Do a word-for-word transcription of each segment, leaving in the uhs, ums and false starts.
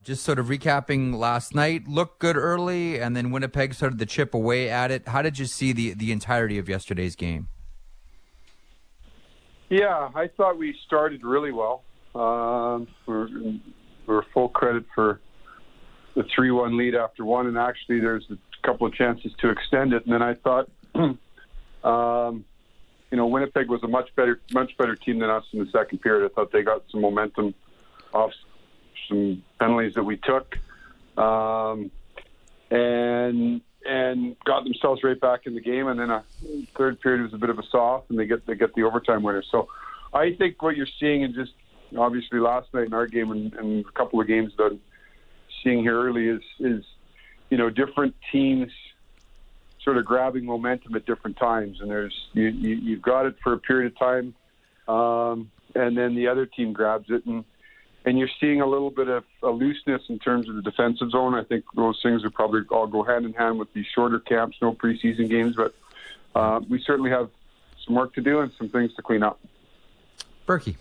Just sort of recapping last night, looked good early, and then Winnipeg started to chip away at it. How did you see the, the entirety of yesterday's game? Yeah, I thought we started really well. Um, we're, we're full credit for the three one lead after one, and actually there's a couple of chances to extend it. And then I thought, um, you know, Winnipeg was a much better, much better team than us in the second period. I thought they got some momentum off some penalties that we took, um, and and got themselves right back in the game. And then a third period was a bit of a soft, and they get they get the overtime winner. So I think what you're seeing, and just obviously last night in our game and, and a couple of games that I'm seeing here early, is is you know different teams sort of grabbing momentum at different times. And there's you, you you've got it for a period of time, um, and then the other team grabs it, and And you're seeing a little bit of a looseness in terms of the defensive zone. I think those things would probably all go hand in hand with these shorter camps, no preseason games. But uh, we certainly have some work to do and some things to clean up. Berkey.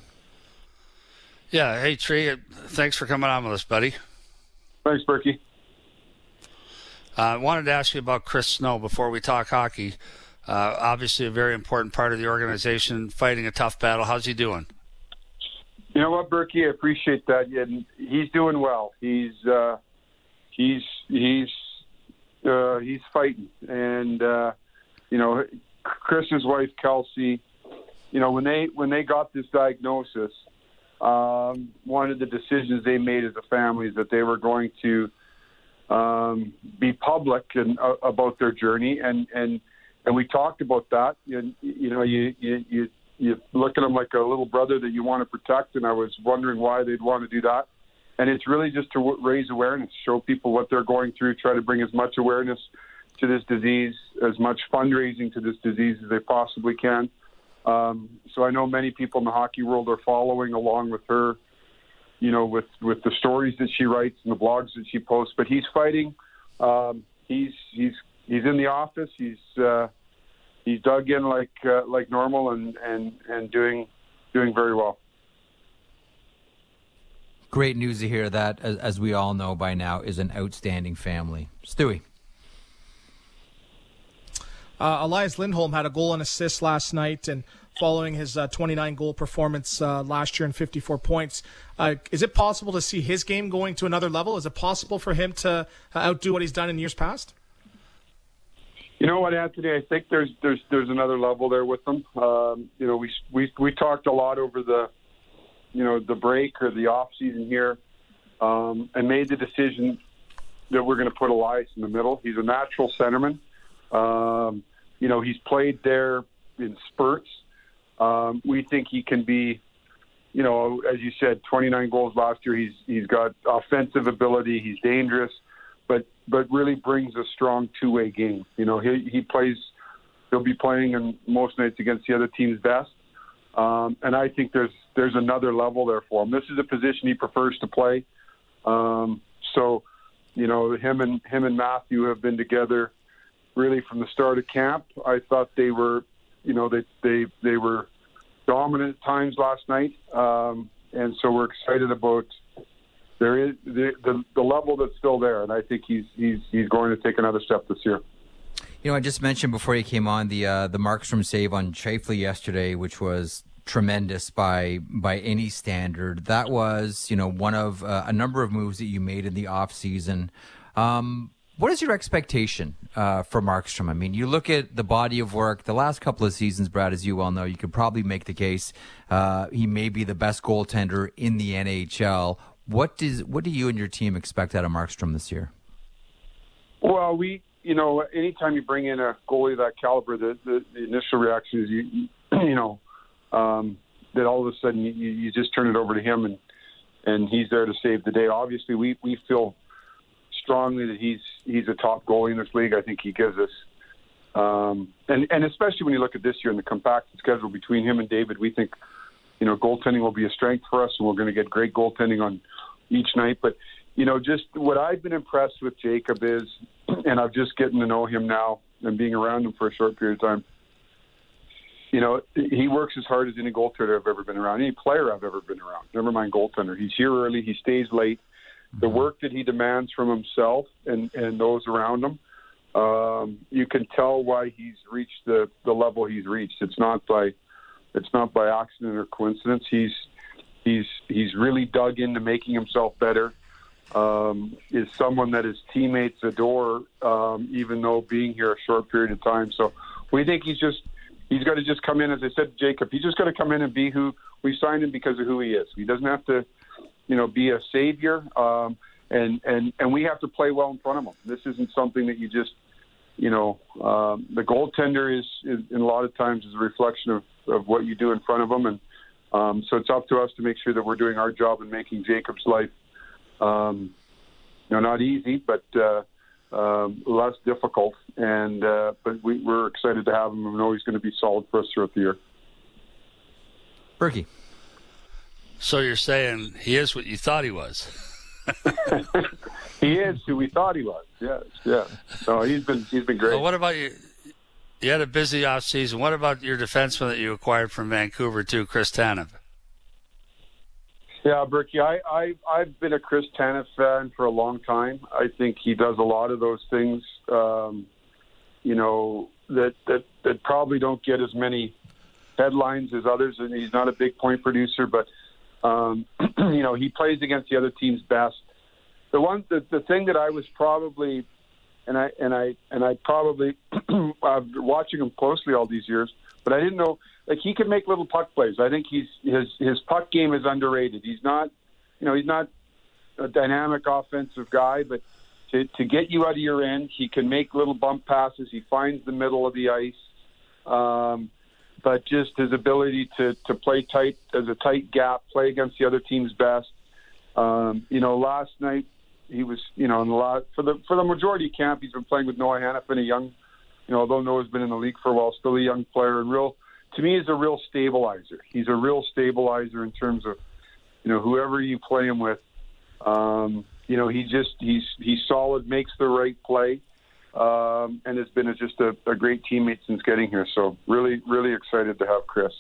Yeah, hey, Tree, thanks for coming on with us, buddy. Thanks, Berkey. I uh, wanted to ask you about Chris Snow before we talk hockey. Uh, obviously a very important part of the organization, fighting a tough battle. How's he doing? You know what, Berkey? I appreciate that. And he's doing well. He's uh, he's he's uh, he's fighting, and uh, you know, Chris's wife Kelsey. You know, when they when they got this diagnosis, um, one of the decisions they made as a family is that they were going to um, be public and uh, about their journey, and and and we talked about that. And you know, you you you. You look at them like a little brother that you want to protect, and I was wondering why they'd want to do that. And it's really just to w- raise awareness, show people what they're going through, try to bring as much awareness to this disease, as much fundraising to this disease as they possibly can. Um, so I know many people in the hockey world are following along with her, you know, with, with the stories that she writes and the blogs that she posts. But he's fighting. Um, he's he's he's in the office. He's uh, He's dug in like uh, like normal and, and, and doing doing very well. Great news to hear that, as, as we all know by now, is an outstanding family. Stewie. Uh, Elias Lindholm had a goal and assist last night, and following his uh, twenty-nine goal performance uh, last year and fifty-four points, uh, is it possible to see his game going to another level? Is it possible for him to uh, outdo what he's done in years past? You know what, Anthony? I think there's there's there's another level there with them. Um, you know, we we we talked a lot over the, you know, the break or the off season here, um, and made the decision that we're going to put Elias in the middle. He's a natural centerman. Um, you know, he's played there in spurts. Um, we think he can be, you know, as you said, twenty-nine goals last year. He's he's got offensive ability. He's dangerous. But but really brings a strong two-way game. You know, he he plays. He'll be playing in most nights against the other team's best, um, and I think there's there's another level there for him. This is a position he prefers to play. Um, so, you know, him and him and Matthew have been together really from the start of camp. I thought they were, you know, they they they were dominant at times last night, um, and so we're excited about. There is the, the the level that's still there, and I think he's he's he's going to take another step this year. You know, I just mentioned before you came on the uh, the Markstrom save on Scheifele yesterday, which was tremendous by by any standard. That was, you know, one of uh, a number of moves that you made in the off season. Um, what is your expectation uh, for Markstrom? I mean, you look at the body of work the last couple of seasons, Brad, as you well know. You could probably make the case uh, he may be the best goaltender in the N H L. What does what do you and your team expect out of Markstrom this year? Well, we, you know, anytime you bring in a goalie of that caliber, the, the, the initial reaction is, you, you know, um, that all of a sudden you, you just turn it over to him and and he's there to save the day. Obviously, we, we feel strongly that he's he's a top goalie in this league. I think he gives us, um, and and especially when you look at this year and the compacted schedule between him and David, we think, you know, goaltending will be a strength for us, and we're going to get great goaltending on each night. But, you know, just what I've been impressed with Jacob is, and I'm just getting to know him now and being around him for a short period of time, you know, he works as hard as any goaltender I've ever been around, any player I've ever been around, never mind goaltender. He's here early, he stays late, the work that he demands from himself and, and those around him, um, you can tell why he's reached the, the level he's reached. It's not by it's not by accident or coincidence. He's he's he's really dug into making himself better. Um, is someone that his teammates adore, um, even though being here a short period of time. So we think he's just he's got to just come in, as I said to Jacob, he's just got to come in and be who we signed him because of who he is. He doesn't have to, you know, be a savior, um, and, and, and we have to play well in front of him. This isn't something that you just, you know, um, the goaltender is, is, in a lot of times, is a reflection of, of what you do in front of him. And um, so it's up to us to make sure that we're doing our job in making Jacob's life, um, you know, not easy, but uh, um, less difficult. And uh, but we, we're excited to have him, and we know he's going to be solid for us throughout the year. Berkey. So you're saying he is what you thought he was? He is who we thought he was. Yes, yeah. So he's been he's been great. Well, what about you? You had a busy off season. What about your defenseman that you acquired from Vancouver too, Chris Tanev? Yeah, Berkey, I, I I've been a Chris Tanev fan for a long time. I think he does a lot of those things, um, you know, that, that that probably don't get as many headlines as others, and he's not a big point producer, but um, you know, he plays against the other team's best. The one, the, the thing that I was probably, and I and I and I probably, I've been watching him closely all these years, but I didn't know, like, he can make little puck plays. I think he's his his puck game is underrated. He's not, you know, he's not a dynamic offensive guy, but to to get you out of your end, he can make little bump passes. He finds the middle of the ice. Um, but just his ability to, to play tight as a tight gap, play against the other team's best. Um, you know, last night he was, you know, in the last, for the for the majority of camp, he's been playing with Noah Hanifin, a young, you know, although Noah's been in the league for a while, still a young player, and real, to me, he's a real stabilizer. He's a real stabilizer in terms of, you know, whoever you play him with. Um, you know, he just he's he's solid, makes the right play. Um, and has been a, just a, a great teammate since getting here. So really, really excited to have Chris.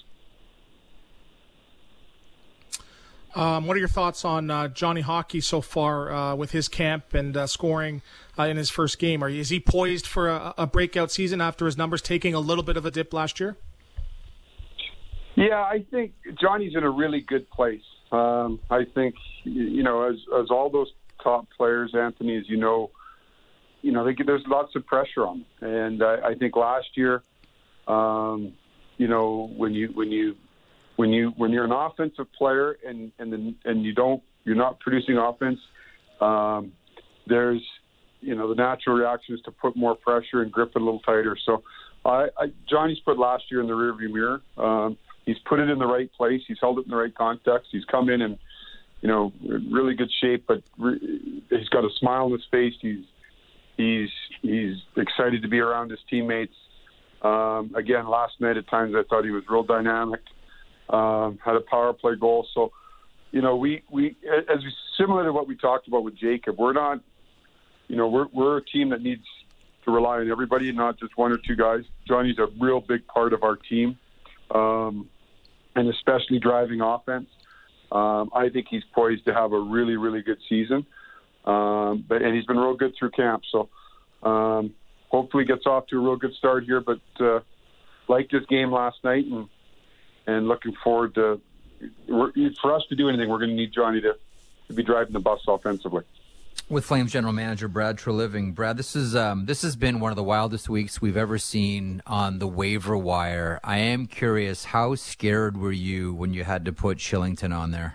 Um, what are your thoughts on uh, Johnny Hockey so far uh, with his camp and uh, scoring uh, in his first game? Are, is he poised for a, a breakout season after his numbers taking a little bit of a dip last year? Yeah, I think Johnny's in a really good place. Um, I think, you know, as, as all those top players, Anthony, as you know, you know, they, there's lots of pressure on them. And I, I think last year, um, you know, when you when you when you when you're an offensive player and and the, and you don't you're not producing offense, um, there's you know the natural reaction is to put more pressure and grip it a little tighter. So, I, I Johnny's put last year in the rearview mirror. Um, he's put it in the right place. He's held it in the right context. He's come in and you know really good shape, but re- he's got a smile on his face. He's He's he's excited to be around his teammates. Um, again, last night at times I thought he was real dynamic. Um, had a power play goal. So, you know, we, we as we, similar to what we talked about with Jacob, we're not, you know, we're we're a team that needs to rely on everybody, not just one or two guys. Johnny's a real big part of our team, um, and especially driving offense. Um, I think he's poised to have a really, really good season. Um, but and he's been real good through camp, so um, hopefully gets off to a real good start here. But uh, liked his game last night, and and looking forward to for us to do anything, we're going to need Johnny to, to be driving the bus offensively. With Flames general manager Brad Treliving, Brad, this is um, this has been one of the wildest weeks we've ever seen on the waiver wire. I am curious, how scared were you when you had to put Shillington on there?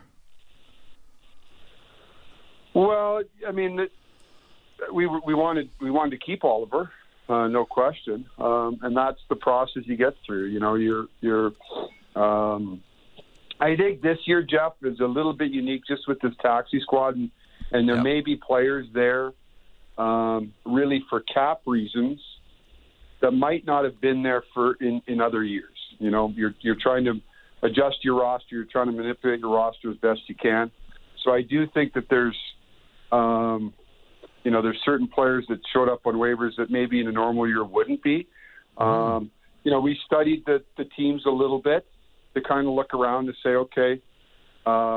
Well, I mean, we we wanted we wanted to keep Oliver, uh, no question, um, and that's the process you get through. You know, you're you're. Um, I think this year, Jeff, is a little bit unique just with this taxi squad, and, and there yep. may be players there, um, really for cap reasons, that might not have been there for in, in other years. You know, you're you're trying to adjust your roster, you're trying to manipulate your roster as best you can. So I do think that there's. Um, you know, there's certain players that showed up on waivers that maybe in a normal year wouldn't be. Um, you know, we studied the, the teams a little bit to kind of look around to say, okay, um,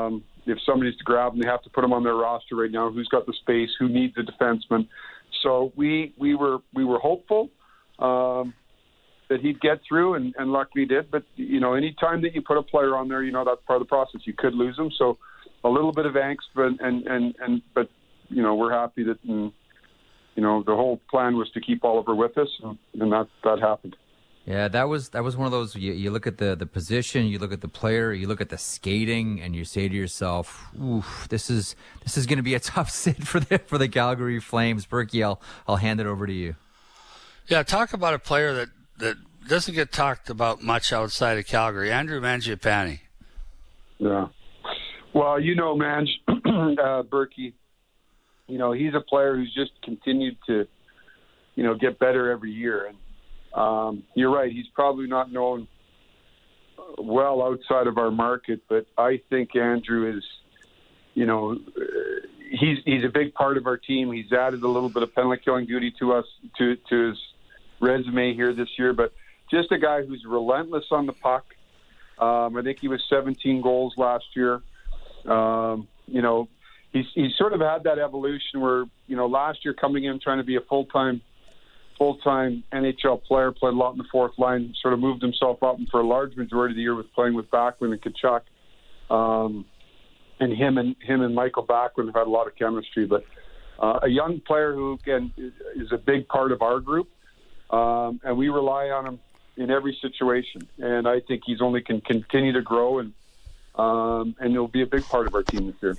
if somebody's to grab them, they have to put them on their roster right now. Who's got the space? Who needs a defenseman? So we we were we were hopeful um, that he'd get through, and, and luckily he did. But you know, any time that you put a player on there, you know that's part of the process. You could lose them, so a little bit of angst, but and and, and but you know we're happy that and, you know the whole plan was to keep Oliver with us, and, and that that happened. Yeah, that was that was one of those. You, you look at the, the position, you look at the player, you look at the skating, and you say to yourself, "Oof, this is this is going to be a tough sit for the for the Calgary Flames." Berkey, I'll I'll hand it over to you. Yeah, talk about a player that, that doesn't get talked about much outside of Calgary, Andrew Mangiapane. Yeah, well, you know, Manj, uh, Berkey, you know he's a player who's just continued to, you know, get better every year and. Um, you're right. He's probably not known well outside of our market, but I think Andrew is, you know, he's he's a big part of our team. He's added a little bit of penalty killing duty to us to to his resume here this year. But just a guy who's relentless on the puck. Um, I think he was seventeen goals last year. Um, you know, he's he's sort of had that evolution where you know last year coming in trying to be a full time. full-time N H L player, played a lot in the fourth line, sort of moved himself up, and for a large majority of the year was playing with Backlund and Tkachuk. Um, and him and him and Michael Backlund have had a lot of chemistry. But uh, a young player who, again, is a big part of our group, um, and we rely on him in every situation. And I think he's only can continue to grow, and um, and he'll be a big part of our team this year.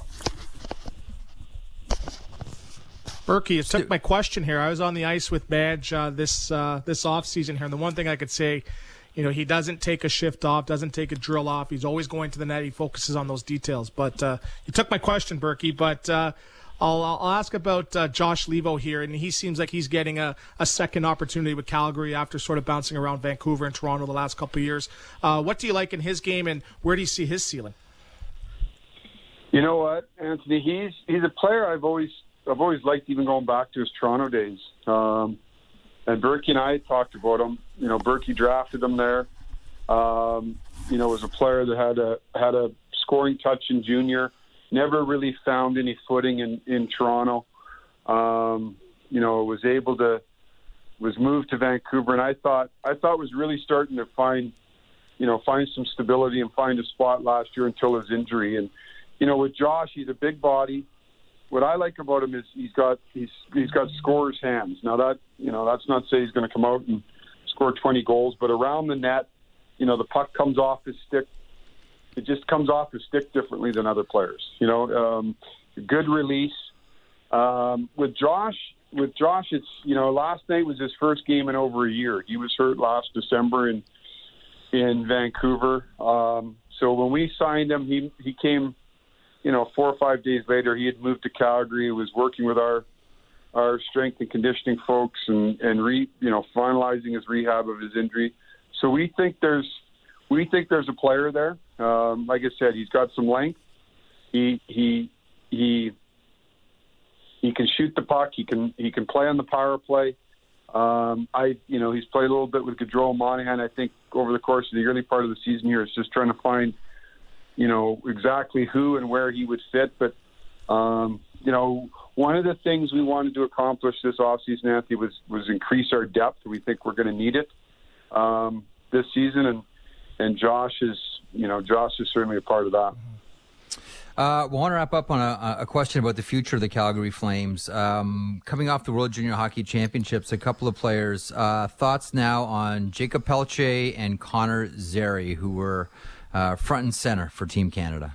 Berkey, it took my question here. I was on the ice with Madge uh, this uh, this off season here, and the one thing I could say, you know, he doesn't take a shift off, doesn't take a drill off. He's always going to the net. He focuses on those details. But uh, you took my question, Berkey. But uh, I'll, I'll ask about uh, Josh Leivo here, and he seems like he's getting a, a second opportunity with Calgary after sort of bouncing around Vancouver and Toronto the last couple of years. Uh, what do you like in his game, and where do you see his ceiling? You know what, Anthony? He's he's a player I've always. I've always liked, even going back to his Toronto days. Um, and Berkey and I talked about him. You know, Berkey drafted him there. Um, you know, was a player that had a had a scoring touch in junior. Never really found any footing in in Toronto. Um, you know, was able to was moved to Vancouver, and I thought I thought was really starting to find, you know, find some stability and find a spot last year until his injury. And you know, with Josh, he's a big body. What I like about him is he's got he's he's got scorer's hands. Now that you know that's not to say he's going to come out and score twenty goals, but around the net, you know the puck comes off his stick. It just comes off his stick differently than other players. You know, um, good release. Um, with Josh, with Josh, it's you know last night was his first game in over a year. He was hurt last December in in Vancouver. Um, so when we signed him, he he came. You know, four or five days later, he had moved to Calgary. Was working with our our strength and conditioning folks, and and re, you know finalizing his rehab of his injury. So we think there's we think there's a player there. Um, like I said, he's got some length. He he he he can shoot the puck. He can he can play on the power play. Um, I you know he's played a little bit with Gaudreau Monahan. I think over the course of the early part of the season here, it's just trying to find. You know, exactly who and where he would fit. But, um, you know, one of the things we wanted to accomplish this offseason, Anthony, was, was increase our depth. We think we're going to need it um, this season. And, and Josh is, you know, Josh is certainly a part of that. Uh, we want to wrap up on a, a question about the future of the Calgary Flames. Um, coming off the World Junior Hockey Championships, a couple of players. Uh, thoughts now on Jacob Pelletier and Connor Zary, who were uh, front and center for Team Canada.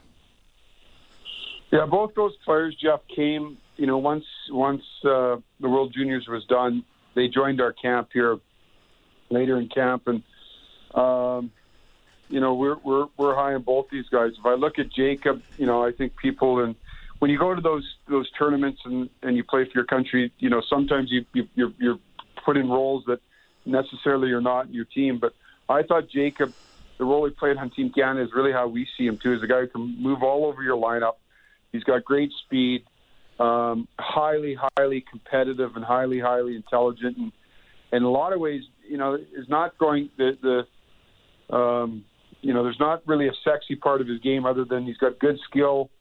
Yeah, both those players, Jeff, came, you know, once once uh, the World Juniors was done, they joined our camp here later in camp. And, um, you know, we're, we're, we're high on both these guys. If I look at Jacob, you know, I think people, and when you go to those, those tournaments and, and you play for your country, you know, sometimes you, you, you're, you're put in roles that necessarily are not in your team. But I thought Jacob, the role he played on Team Canada is really how we see him too, as a guy who can move all over your lineup. He's got great speed, um, highly, highly competitive, and highly, highly intelligent. And, and in a lot of ways, you know, is not going the the um, you know, there's not really a sexy part of his game other than he's got good skill,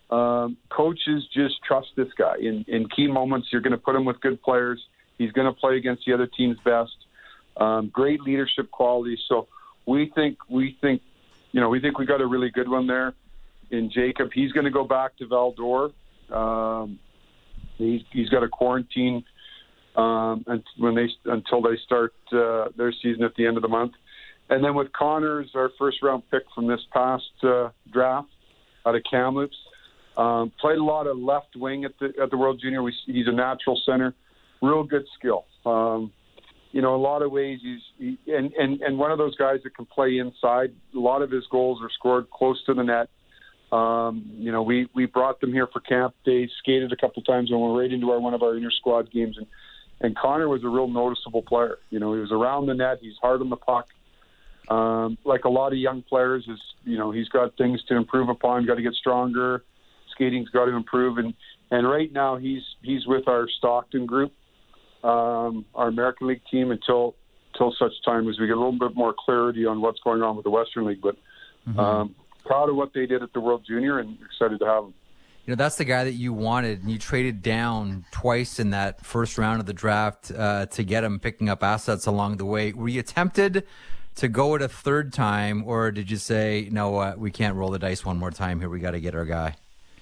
Um, coaches just trust this guy. In, in key moments, you're going to put him with good players. He's going to play against the other team's best. Um, great leadership qualities. So we think we think you know we think we got a really good one there in Jacob. He's going to go back to Val-d'Or. Um, he's, he's got a quarantine um, and when they until they start uh, their season at the end of the month. And then with Connors, our first round pick from this past uh, draft out of Kamloops, um, played a lot of left wing at the at the World Junior. We, he's a natural center, real good skill. Um, you know, a lot of ways he's he, and, and and one of those guys that can play inside. A lot of his goals are scored close to the net. Um, you know, we, we brought them here for camp. They skated a couple times and went right into our one of our inter squad games. And, and Connor was a real noticeable player. You know, he was around the net. He's hard on the puck. Um, like a lot of young players, is you know, he's got things to improve upon. Got to get stronger. Skating's got to improve. And and right now he's he's with our Stockton group, um, our American League team, until until such time as we get a little bit more clarity on what's going on with the Western League. But mm-hmm. um, proud of what they did at the World Junior and excited to have him. You know, that's the guy that you wanted, and you traded down twice in that first round of the draft uh, to get him, picking up assets along the way. Were you tempted to go it a third time, or did you say, no, uh, we can't roll the dice one more time here, we got to get our guy?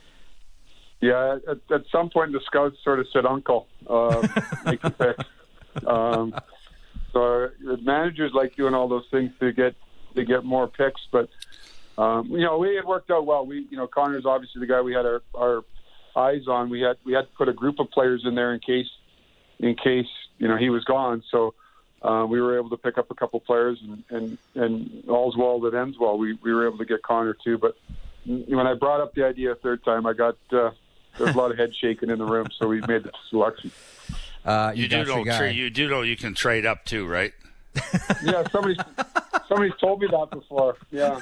Yeah, at, at some point the scouts sort of said, uncle, uh, make a pick. Um, so the managers like doing all those things to get to get more picks, but um, you know, we, it worked out well. We, you know, Connor's obviously the guy we had our, our eyes on. We had we had to put a group of players in there in case in case you know he was gone. So uh, we were able to pick up a couple players, and, and, and all's well that ends well. We we were able to get Connor too. But when I brought up the idea a third time, I got uh, there was a lot of head shaking in the room. So we made the selection. Uh, you, you do know tra- you do know you can trade up too, right? Yeah, somebody somebody's told me that before. Yeah,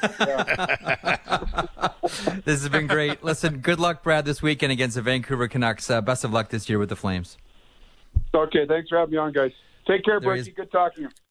yeah. This has been great. Listen, good luck, Brad, this weekend against the Vancouver Canucks. Uh, best of luck this year with the Flames. Okay, thanks for having me on, guys. Take care, Berkey. Good talking to you.